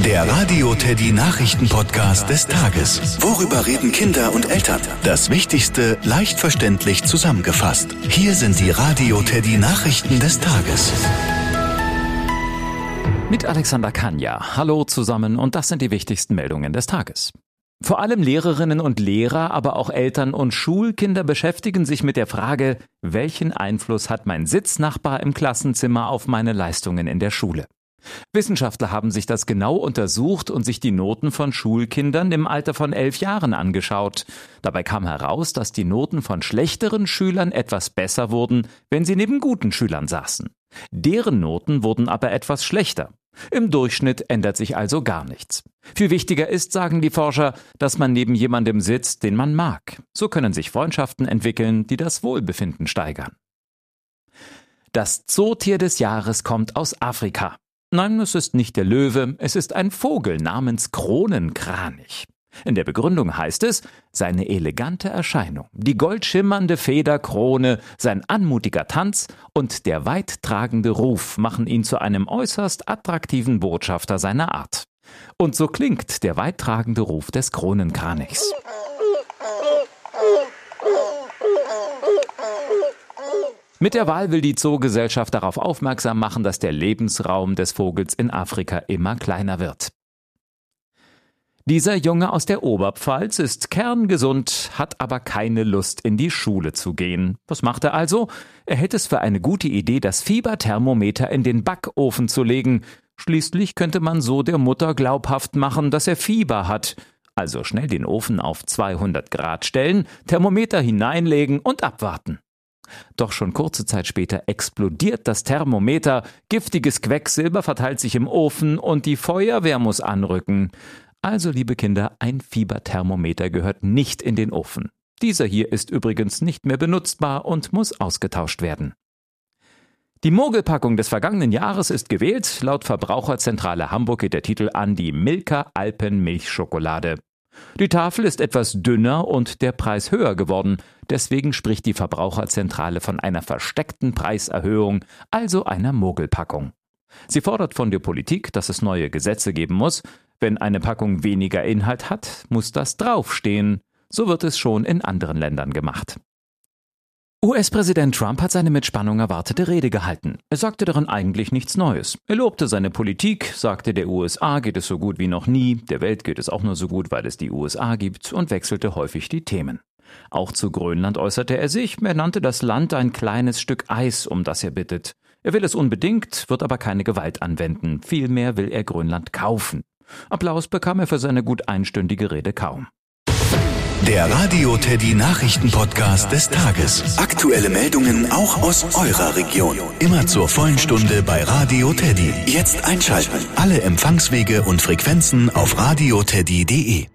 Der Radio Teddy Nachrichten-Podcast des Tages. Worüber reden Kinder und Eltern? Das Wichtigste leicht verständlich zusammengefasst. Hier sind die Radio Teddy Nachrichten des Tages. Mit Alexander Kanja. Hallo zusammen und das sind die wichtigsten Meldungen des Tages. Vor allem Lehrerinnen und Lehrer, aber auch Eltern und Schulkinder beschäftigen sich mit der Frage, welchen Einfluss hat mein Sitznachbar im Klassenzimmer auf meine Leistungen in der Schule? Wissenschaftler haben sich das genau untersucht und sich die Noten von Schulkindern im Alter von 11 Jahren angeschaut. Dabei kam heraus, dass die Noten von schlechteren Schülern etwas besser wurden, wenn sie neben guten Schülern saßen. Deren Noten wurden aber etwas schlechter. Im Durchschnitt ändert sich also gar nichts. Viel wichtiger ist, sagen die Forscher, dass man neben jemandem sitzt, den man mag. So können sich Freundschaften entwickeln, die das Wohlbefinden steigern. Das Zootier des Jahres kommt aus Afrika. Nein, es ist nicht der Löwe, es ist ein Vogel namens Kronenkranich. In der Begründung heißt es, seine elegante Erscheinung, die goldschimmernde Federkrone, sein anmutiger Tanz und der weittragende Ruf machen ihn zu einem äußerst attraktiven Botschafter seiner Art. Und so klingt der weittragende Ruf des Kronenkranichs. Mit der Wahl will die Zoogesellschaft darauf aufmerksam machen, dass der Lebensraum des Vogels in Afrika immer kleiner wird. Dieser Junge aus der Oberpfalz ist kerngesund, hat aber keine Lust, in die Schule zu gehen. Was macht er also? Er hält es für eine gute Idee, das Fieberthermometer in den Backofen zu legen. Schließlich könnte man so der Mutter glaubhaft machen, dass er Fieber hat. Also schnell den Ofen auf 200 Grad stellen, Thermometer hineinlegen und abwarten. Doch schon kurze Zeit später explodiert das Thermometer, giftiges Quecksilber verteilt sich im Ofen und die Feuerwehr muss anrücken. Also, liebe Kinder, ein Fieberthermometer gehört nicht in den Ofen. Dieser hier ist übrigens nicht mehr benutzbar und muss ausgetauscht werden. Die Mogelpackung des vergangenen Jahres ist gewählt. Laut Verbraucherzentrale Hamburg geht der Titel an die Milka Alpenmilchschokolade. Die Tafel ist etwas dünner und der Preis höher geworden. Deswegen spricht die Verbraucherzentrale von einer versteckten Preiserhöhung, also einer Mogelpackung. Sie fordert von der Politik, dass es neue Gesetze geben muss. Wenn eine Packung weniger Inhalt hat, muss das draufstehen. So wird es schon in anderen Ländern gemacht. US-Präsident Trump hat seine mit Spannung erwartete Rede gehalten. Er sagte darin eigentlich nichts Neues. Er lobte seine Politik, sagte, der USA geht es so gut wie noch nie, der Welt geht es auch nur so gut, weil es die USA gibt, und wechselte häufig die Themen. Auch zu Grönland äußerte er sich, er nannte das Land ein kleines Stück Eis, um das er bittet. Er will es unbedingt, wird aber keine Gewalt anwenden, vielmehr will er Grönland kaufen. Applaus bekam er für seine gut einstündige Rede kaum. Der Radio Teddy Nachrichten-Podcast des Tages. Aktuelle Meldungen auch aus eurer Region. Immer zur vollen Stunde bei Radio Teddy. Jetzt einschalten. Alle Empfangswege und Frequenzen auf radioteddy.de.